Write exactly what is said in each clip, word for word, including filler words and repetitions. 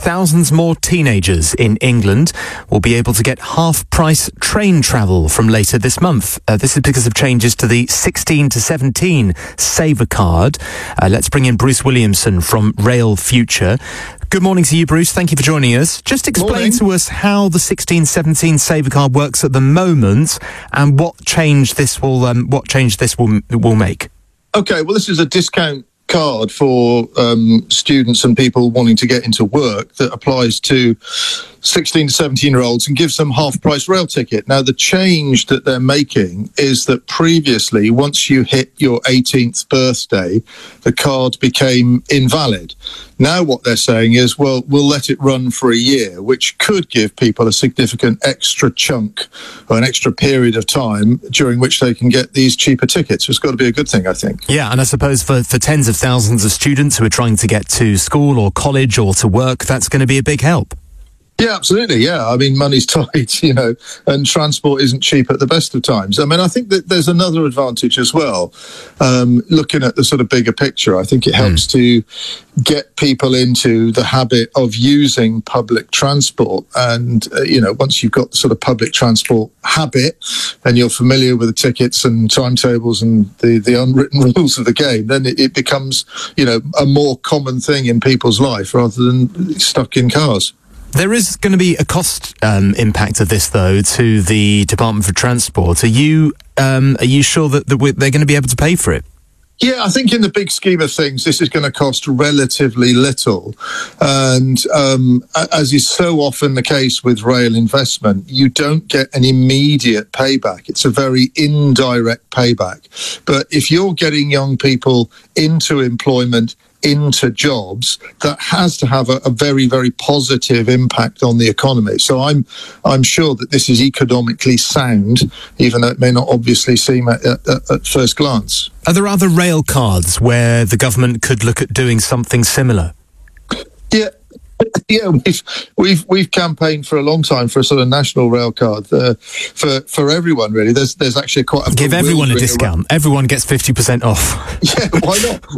Thousands more teenagers in England will be able to get half-price train travel from later this month. Uh, this is because of changes to the sixteen to seventeen Saver card. Uh, let's bring in Bruce Williamson from Rail Future. Good morning to you, Bruce. Thank you for joining us. Just explain Morning. to us how the sixteen seventeen Saver card works at the moment and what change this will um, what change this will will make. Okay, well, this is a discount card for um, students and people wanting to get into work that applies to sixteen to seventeen year olds and gives them half price rail ticket. Now, the change that they're making is that previously, once you hit your eighteenth birthday, the card became invalid. Now what they're saying is, well, we'll let it run for a year, which could give people a significant extra chunk or an extra period of time during which they can get these cheaper tickets. It's got to be a good thing, I think. Yeah, and I suppose for, for tens of thousands of students who are trying to get to school or college or to work, that's going to be a big help. Yeah, absolutely. Yeah. I mean, money's tight, you know, and transport isn't cheap at the best of times. I mean, I think that there's another advantage as well. Um, looking at the sort of bigger picture, I think it helps mm. to get people into the habit of using public transport. And, uh, you know, once you've got the sort of public transport habit and you're familiar with the tickets and timetables and the, the unwritten rules of the game, then it, it becomes, you know, a more common thing in people's life rather than stuck in cars. There is going to be a cost um, impact of this, though, to the Department for Transport. Are you um, are you sure that, that we're, they're going to be able to pay for it? Yeah, I think in the big scheme of things, this is going to cost relatively little. And um, as is so often the case with rail investment, you don't get an immediate payback. It's a very indirect payback. But if you're getting young people into employment, into jobs, that has to have a, a very, very positive impact on the economy. So I'm I'm sure that this is economically sound, even though it may not obviously seem at, at, at first glance. Are there other rail cards where the government could look at doing something similar? Yeah. Yeah, we've we've we've campaigned for a long time for a sort of national rail card uh, for for everyone. Really, there's there's actually quite a give everyone a discount. Around. Everyone gets fifty percent off. Yeah, why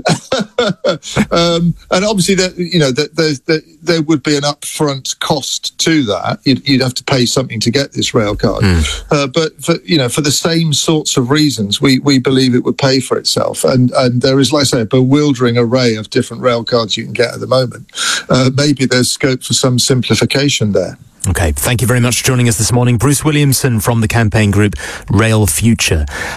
not? um, and obviously, there you know there, there there there would be an upfront cost to that. You'd, you'd have to pay something to get this rail card. Mm. Uh, but for you know for the same sorts of reasons, we we believe it would pay for itself. And and there is, like I say, a bewildering array of different rail cards you can get at the moment. Uh, maybe there's scope for some simplification there. Okay, thank you very much for joining us this morning. Bruce Williamson from the campaign group Rail Future.